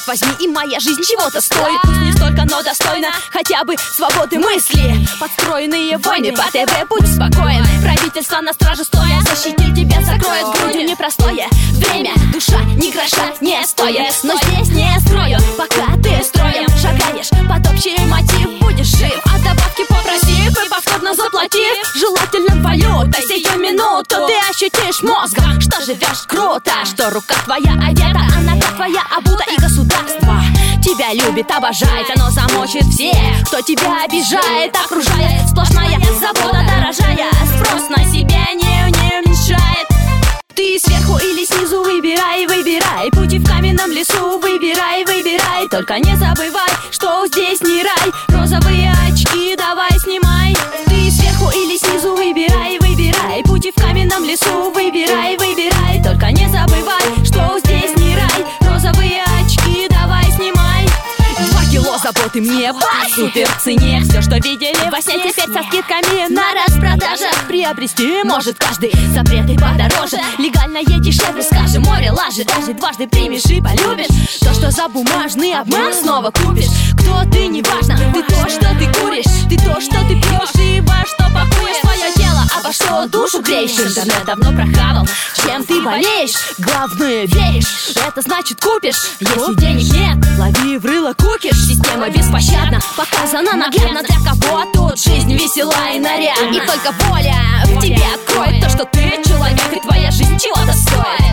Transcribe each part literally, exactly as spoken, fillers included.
возьми, и моя жизнь чего-то стоит. Пусть не столько, но достойно хотя бы свободы мысли. Подстроенные войны по ТВ, будь спокоен. Правительство на страже стоя защитит тебя, закроет грудью непростое время. Душа ни гроша не стоит, но здесь не строю, пока ты строем шагаешь под общий мотив, будешь жив. А добавки попросив и повторно заплатив, желательно валютой сию минуту ты ощутишь мозгом, что живешь круто, что рука твоя одета, а нога твоя обута, и государство тебя любит, обожает, оно замочит всех, кто тебя обижает, окружает сплошная забота, дорожая, спрос на себя не, не уменьшает. Ты сверху или снизу, выбирай, выбирай. Пути в каменном лесу, выбирай, выбирай. Только не забывай, что здесь не рай. Розовые очки давай снимай. Ты сверху или снизу, выбирай, выбирай. Пути в каменном лесу, выбирай, выбирай. Только не забывай, что здесь не рай. Розовые очки давай снимай. Два кило заботы мне по супер цене. Все, что видели во сне, теперь со скидками на распродажах. Приобрести может каждый, запреты подороже. Легально ей дешевле, скажем, море лажи. Даже дважды примешь и полюбишь то, что за бумажный обман снова купишь. Кто ты, не важно, ты то, что ты куришь, ты то, что ты пьешь и во что пакуешь твое тело, а во что душу греешь. Интернет давно прохавал, чем ты болеешь. Главное, веришь, это значит купишь. Если денег нет, лови в рыло кукиш. Система беспощадна, показана наглядно. Для кого тут жизнь весела и нарядна. И только воля в тебе откроет то, что ты человек, и твоя жизнь чего-то стоит.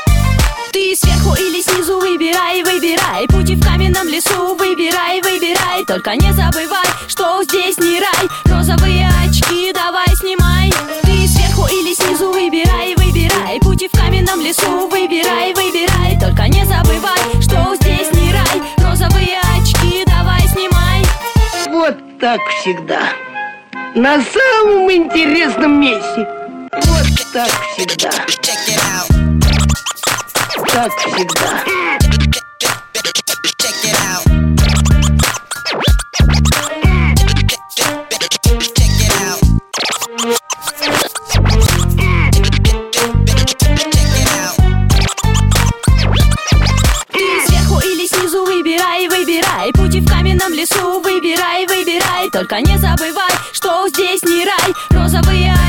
Ты сверху или снизу, выбирай, выбирай. Пути в каменном лесу, выбирай, выбирай. Только не забывай, что здесь не рай. Розовые очки давай снимай. Ты сверху или снизу, выбирай, выбирай. Пути в каменном лесу, выбирай, выбирай. Только не забывай, что здесь не рай. Розовые очки давай снимай. Вот так всегда. На самом интересном месте. Вот так всегда. Так всегда. Ты сверху или снизу, выбирай, выбирай. Пути в каменном лесу, выбирай, выбирай. Только не забывай, что здесь не рай. Розовые